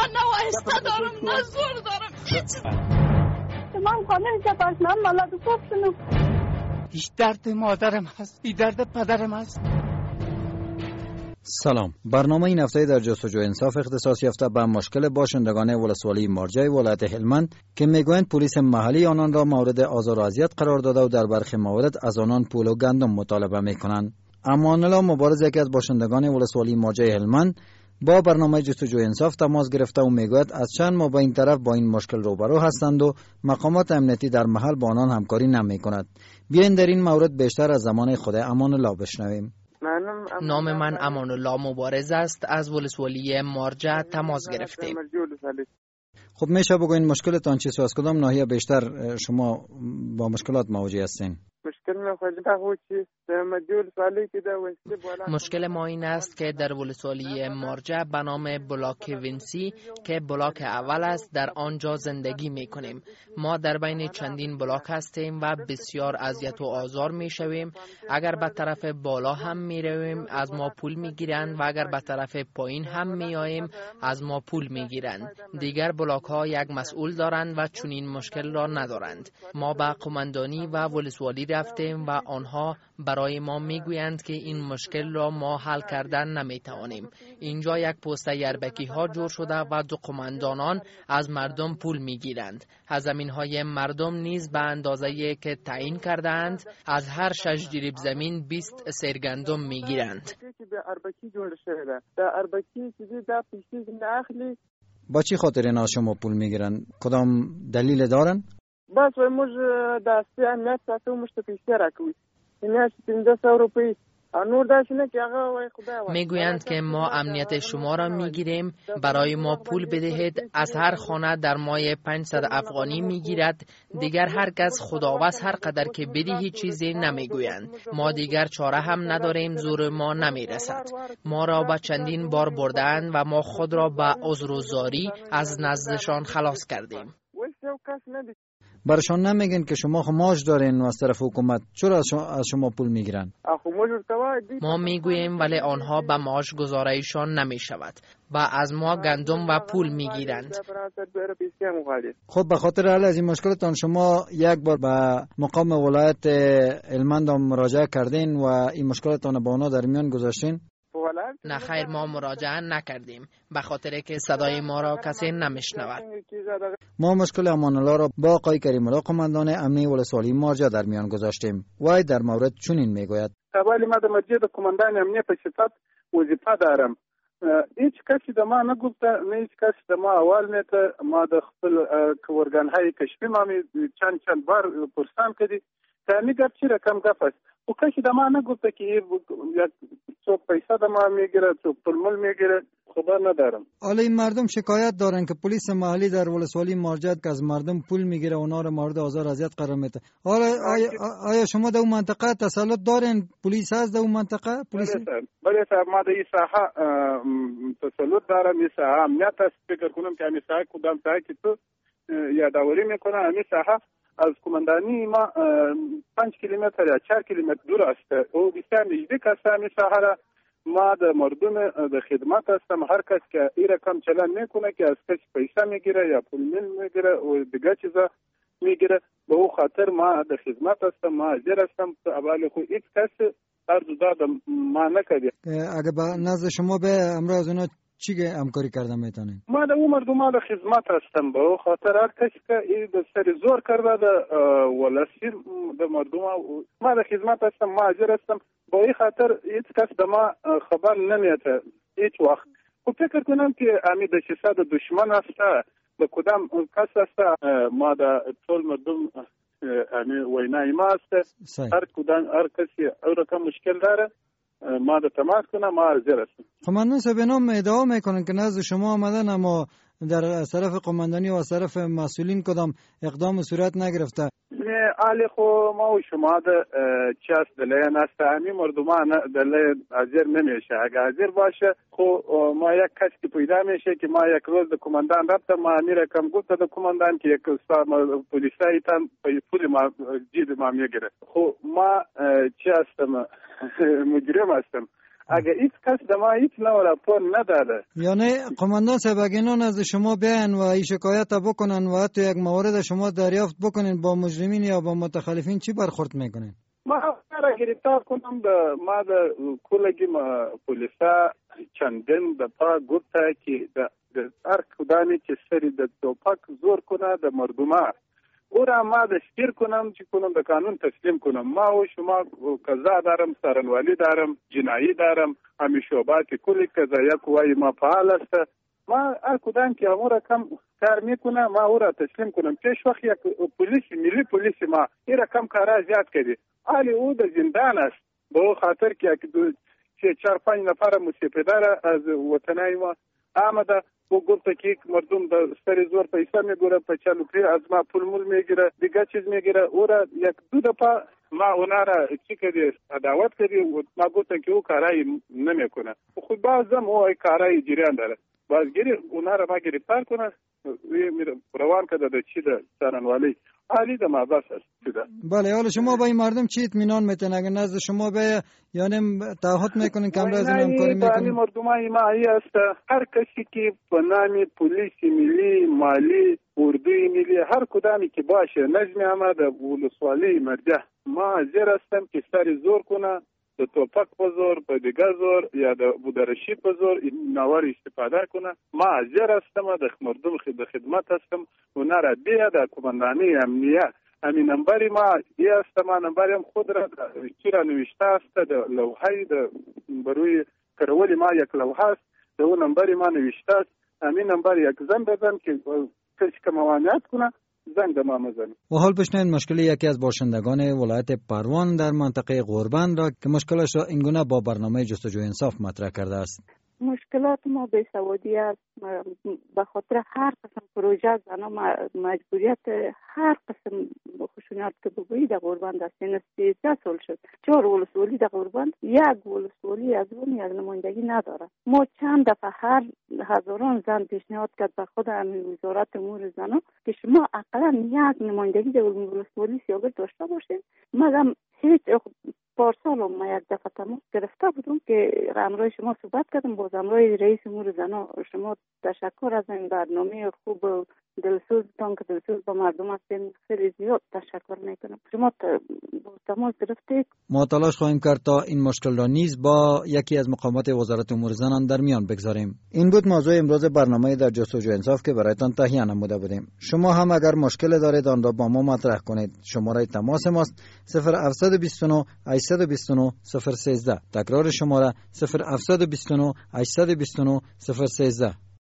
نه وایسته دارم نه زور دارم هیچ. من خانه جباشنم مالا دو پوپشنو. هیچ درد مادرم هست، هیچ درد پدرم هست. سلام. برنامه این هفته در جستجو انصاف اختصاص یافته به مشکل باشندگان ولسوالی مارجه ولایت هلمند که میگویند پلیس محلی آنان را مورد آزار و اذیت قرار داده و در برخی موارد از آنان پول و گندم مطالبه میکنند. امان الله مبارز یکی از باشندگان ولسوالی مارجه هلمند با برنامه جستجو انصاف تماس گرفته و میگوید از چند ماه به این طرف با این مشکل روبرو هستند و مقامات امنیتی در محل با آنان همکاری نمیکند. بیاین در این مورد بیشتر از زمان خود امان الله بشنویم. نام من امان الله مبارز است. از ولسوالی مارجه تماس گرفتیم. خب میشه بگوین مشکلتان چیست و از کدام ناحیه بیشتر شما با مشکلات مواجه هستین؟ مشکل ما این است که در ولسوالی مارجه به نام بلاک وینسی که بلاک اول است در آنجا زندگی می کنیم. ما در بین چندین بلاک هستیم و بسیار اذیت و آزار می شویم. اگر به طرف بالا هم می رویم از ما پول می گیرند و اگر به طرف پایین هم می آییم از ما پول می گیرند. دیگر بلاک ها یک مسئول دارند و چنین مشکل را ندارند. ما به قماندانی و ولسوالی رفتیم و آنها برای ما میگویند که این مشکل را ما حل کردن نمیتوانیم. اینجا یک پست یربکی ها جور شده و دو قماندانان از مردم پول میگیرند. از زمین های مردم نیز به اندازه‌ای که تعیین کردند از هر 6 جریب زمین 20 سیر گندم میگیرند. با چی خاطر اینا شما پول میگیرند؟ کدام دلیل دارن؟ بس موږ د امنیت ساتو مشت پیسې راکوي نه 1500 روپیه نور داسې نه چې هغه وای خدای. میگویند که ما امنیت شما را میگیریم، برای ما پول بدهید. از هر خانه در مایه 500 افغانی میگیرد. دیگر هر کس خداوز هر قدر که بدهی چیزی نمیگویند. ما دیگر چاره هم نداریم، زور ما نمیرسد. ما را به چندین بار بردند و ما خود را به عذر و زاری از نزدشان خلاص کردیم. برشان نمیگن که شما معاش دارین و از طرف حکومت چرا از شما پول میگیرن؟ ما میگوییم ولی آنها به معاش گزارششان نمیشود و از ما گندم و پول میگیرند. خب به خاطر حل از این مشکلتان شما یک بار به مقام ولایت هلمند مراجعه کردین و این مشکلتان با اونا در میان گذاشتین؟ نه خیر، ما مراجعه نکردیم به خاطر که صدای ما را کسی نمیشنود. ما مشکل امان الله را با آقای کریم الله قماندان امنی ولسوالی مارجه در میان گذاشتیم. وای در مورد چنین میگوید: اولی ما د مارجه د قماندان امنی په صفت وظیفه دارم. هیچ کسی د ما نه گفته، نه هیچ کسی د ما اول نه ته. ما د خپل ورګانهای کشفی ما چند بار پرسان کړي که میگه چی رقم گفت او کسی د ما نه گفته که څوک پیسه د ما میگیره څوک پولمول میگیره. خبر ندارم. حالا این مردم شکایت دارن که پلیس محلی در ولسوالی مارجه که از مردم پول میگیره اونا رو مورد آزار اذیت قرار میده. حالا آیا شما در اون منطقه تسلط دارین؟ پلیس هست در اون منطقه؟ پلیس؟ بله صاحب، ما در این ساحه تسلط دارم. این ساحه امنیت است. فکر کنم که این ساحه کدام ساحه که تو یادآوری میکنه، این ساحه از کماندانی ما 5 کیلومتر یا 4 کیلومتر دور است. او بسیار نزدیک است. این ساحه را ما د مردم د خدمت هستم. هر کس که این رقم چلن میکنه که از کسی پیسه میگیره یا پول میگیره و دیگه چیزا میگیره، به او خاطر ما د خدمت هستم. ما حاضر هستم. اولی خو هیچ کس عرض دادم ما نکرده. اگه با نزد شما به امروز اونا چی همکاری کردن میتونین؟ ما د اون مردم د خدمت هستم. به او خاطر هر کسی که این د سر زور کرده د ولسی د مردم ما د خدمت هستم. ما حاضر هستم. با این خاطر هیچ کس به ما خبر نمیده هیچ وقت. خب فکر کنم که امی د شیسه د دشمن است به کدام کس است. ما د ټول مردم امی وینای ما است. هر کسی او رقم مشکل داره ما د تماس کنم. ما حاضر هستم. قماندان صاحب نام ادعا میکنن که نزد شما آمدن اما در از طرف قماندانی و از طرف مسئولین کدام اقدام صورت نگرفته. علی خو ما و شما د چاس دلین است. امی مردمان دل حاضر نمیشه. اگه حاضر باشه خو ما یک کس که پیدا میشه که ما یک روز د کماندان رفتم. ما امیر کم گفت د کماندان که یک پلیسایی تن پول ما جید ما میگیره. خو ما چی هستم؟ مجرم هستم. اگه هیچ کس در ما هیچ نوع راپور نداده. یعنی قماندان صاحب اگه اینا نزد شما بیاین و این شکایت بکنن و تو یک مورد شما دریافت بکنین با مجرمین یا با متخلفین چی برخورد میکنین؟ ما را گرفتار کنم ما د کلگی پولیسا چندین دفعه گفته که هر کدامی که سری د توپک زور کنه د مردمه او را ما دستگیر کنم چی کنم به قانون تسلیم کنم. ما و شما قضا دارم، سرنوالی دارم، جنایی دارم، همین شعبات کلی قضایی قوای ما فعال است. ما هر کدام که امور کم کار میکنه ما او را تسلیم کنم. پیش وقت یک پلیس ملی پلیس ما این را کم کارا زیاد کردی حالی او در زندان است به خاطر که 4-5 نفر مسیپدار از وطنای ما آمده و گفته که مردم در سر زور پیسه میگیره، پچالوپی از ما پول مول میگیره، دیگه چیز میگیره. او را 1-2 دفعه ما اونا را چی کردی عداوت کردی و ما گفتن که او کارایی نمیکنه. خود بازم او کارایی جریان داره. بازگیری اونا را ما گرفتار کنه روان کرده در چی در سرنوالی حالی در مابس است. بله، حالا شما با این مردم چی اطمینان میتین؟ اگر نزد شما به یعنی تعهد میکنین که امروز همکاری میکنین؟ مردم های ما ای است هر کسی که به نام پلیس ملی، مالی، اردوی ملی هر کدامی که باشه نظم آمد ولسوالی مرجع ما حاضر هستم که سر زور کنه د توپک په زور، په دیگه زور یا د بودرشی په زور نوار استفاده کنه. ما حاضر هستم د مردم خدمت هستم و نرا بیا د کماندانی امنیه همین نمبری ما یه است. ما نمبریم خود را چرا نوشته است د لوحه د بروی کرولی ما یک لوحه است د اون نمبری ما نوشته است. همین نمبر یک زن بزن که کسی که موانعت کنه زنگ ما مزنه. و حال بشنوید مشکل یکی از باشندگان ولایت پروان در منطقه غوربند را که مشکلش را اینگونه با برنامه جستجوی انصاف مطرح کرده است. مشکلات ما بیسوادی است. به خاطر هر قسم پروژه زنها مجبوریت هر قسم خشونت که بگویی در غوربند است. این 13 سال شد 4 ولسوالی در غوربند یک ولسوالی از اون یک نمایندگی نداره. ما چند دفعه هر هزاران زن پیشنهاد کرد به خود همین وزارت امور زنها که شما اقلا یک نمایندگی در ولسوالی سیاگر داشته باشید. مگم هیچ پارسال ما یک دفعه تماس گرفته بودم که همراه شما صحبت کردم، باز همراه رئیس امور زنها. شما تشکر از این برنامه خوب و دلسوزتان که دلسوز با مردم هستین، خیلی زیاد تشکر میکنم. شما تماس گرفتید. ما تلاش خواهیم کرد تا این مشکل را نیز با یکی از مقامات وزارت امور زنان در میان بگذاریم. این بود موضوع امروز برنامه در جستجوی انصاف که برایتان تهیه نموده بودیم. شما هم اگر مشکل دارید آن را با ما مطرح کنید. شماره تماس ماست 0729 829 013. تکرار شماره 0729 829 013.